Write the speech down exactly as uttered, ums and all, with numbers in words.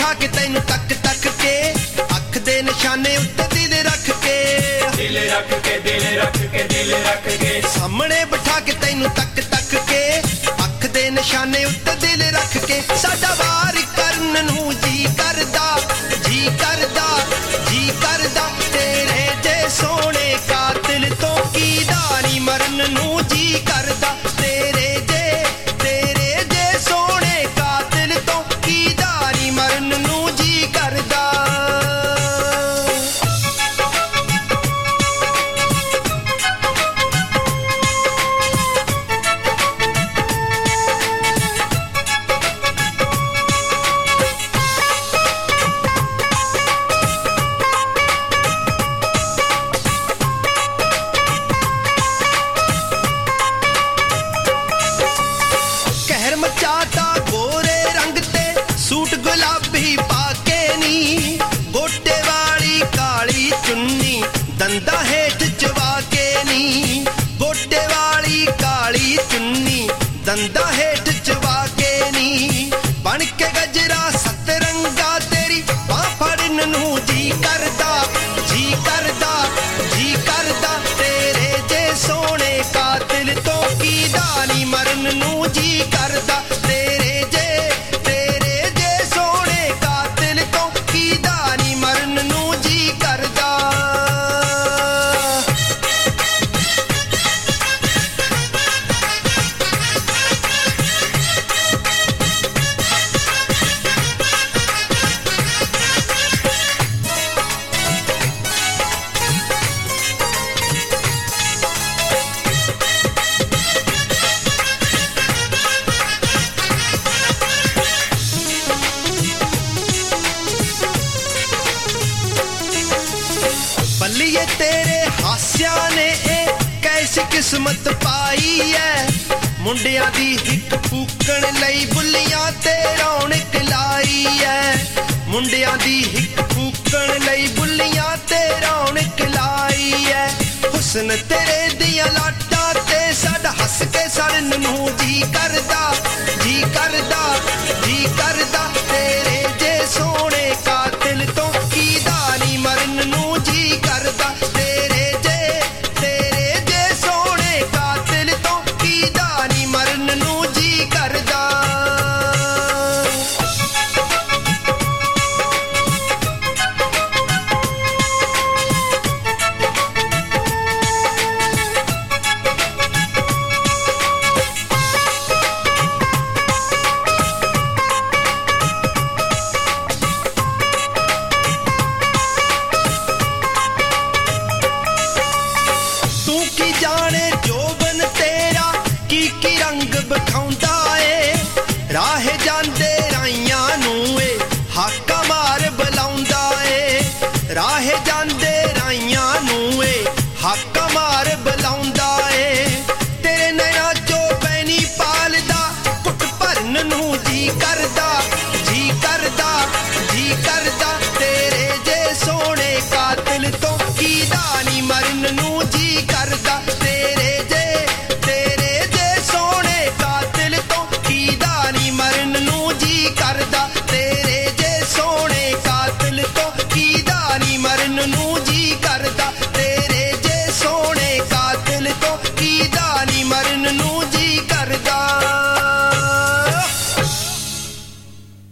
ਬਿਠਾ ਕੇ ਤੈਨੂੰ ਤੱਕ ਤੱਕ ਕੇ ਅੱਖ ਦੇ ਨਿਸ਼ਾਨੇ ਉੱਤੇ ਦਿਲ ਰੱਖ ਕੇ ਦਿਲ ਰੱਖ ਕੇ ਦਿਲ ਰੱਖ ਕੇ ਦਿਲ ਰੱਖ ਕੇ ਸਾਹਮਣੇ ਬਿਠਾ ਕੇ ਤੈਨੂੰ ਤੱਕ ਤੱਕ ਕੇ ਅੱਖ ਦੇ ਨਿਸ਼ਾਨੇ ਉੱਤੇ ਦਿਲ ਰੱਖ ਕੇ ਸਾਡਾ ਵਾਰ ਕਰਨ ਨੂੰ ਜੀ ਕਰਦਾ ਜੀ ਕਰਦਾ ਜੀ ਕਰਦਾ ਤੇਰੇ ਜੇ ਸੋਹਣੇ ਕਾਤਿਲ ਤੋਂ ਕੀਦਾ ਨੀ ਮਰਨ ਨੂੰ ਜੀ ਕਰਦਾ ਤੇਰੇ ਜੇ ਤੇਰੇ ਜੇ ਸੋਹਣੇ ਕਾਤਿਲ ਤੋਂ ਕੀਦਾ ਨੀ ਮਰਨ ਨੂੰ ਜੀ ਕਰਦਾ ਮਚਾਤਾ ਗੋਰੇ ਰੰਗ ਤੇ ਸੂਟ ਗੁਲਾਬੀ ਪਾ ਕੇ ਨੀ ਗੋਟੇ ਵਾਲੀ ਕਾਲੀ ਚੁੰਨੀ ਦੰਦਾਂ ਹੇਠ ਚਵਾ ਕੇ ਨੀ ਗੋਟੇ ਵਾਲੀ ਕਾਲੀ ਚੁੰਨੀ ਦੰਦਾਂ ਹੇਠ ਚਵਾ ਕੇ ਨੀ ਬਣ ਕੇ ਗਜਰਾ ਸੱਤ ਰੰਗਾ ਤੇਰੀ ਬਾਹ ਫੜਨ ਨੂੰ ਜੀ ਕਰਦਾ ਜੀ ਕਰਦਾ ਜੀ ਕਰਦਾ ਤੇਰੇ ਜੇ ਸੋਹਣੇ ਕਾਤਿਲ ਤੋਂ ਕੀਦਾ ਨੀ ਮਰਨ ਨੂੰ ਜੀ ਕਰਦਾ ਤੇਰੇ ਜੇ ਤੇਰੇ ਜੇ ਸੋਹਣੇ ਕਾਤਿਲ ਤੋਂ ਕੀਦਾ ਨੀ ਮਰਨ ਨੂੰ ਜੀ ਕਰਦਾ ਬੱਲੀਏ ਤੇਰੇ ਹਾਸਿਆਂ ਨੇ ਇਹ ਕੈਸੀ ਕਿਸਮਤ ਪਾਈ ਐ ਮੁੰਡਿਆਂ ਦੀ ਹਿੱਕ ਫੂਕਣ ਲਈ ਬੁੱਲੀਆਂ ਤੇ ਰੌਣਕ ਲਾਈ ਐ ਮੁੰਡਿਆਂ ਦੀ ਹਿੱਕ ਫੂਕਣ ਲਈ ਬੁੱਲੀਆਂ ਤੇ ਰੌਣਕ ਲਾਈ ਐ ਹੁਸਨ ਤੇਰੇ ਦੀਆਂ ਲਾਟਾਂ ਤੇ ਸਾਡਾ ਹੱਸ ਕੇ ਸੜਨ ਨੂੰ ਜੀ ਕਰਦਾ ਜੀ ਕਰਦਾ ਜੀ ਕਰਦਾ ਤੇਰੇ ਜੇ ਸੋਹਣੇ ਕਾਤਿਲ ਤੋਂ ਕੀਦਾ ਨੀ ਮਰਨ ਨੂੰ ਜੀ ਕਰਦਾ ਤੇਰੇ ਜੇ ਤੇਰੇ ਜੇ ਸੋਹਣੇ ਕਾਤਿਲ ਤੋਂ ਕੀਦਾ ਨੀ ਮਰਨ ਨੂੰ ਜੀ ਕਰਦਾ ਤੂੰ ਕੀ ਜਾਣੇ ਜੋਬਨ ਤੇਰਾ ਕੀ ਕੀ ਰੰਗ ਵਿਖਾਉਂਦਾ ਏ ਰਾਹੇ ਜਾਂਦੇ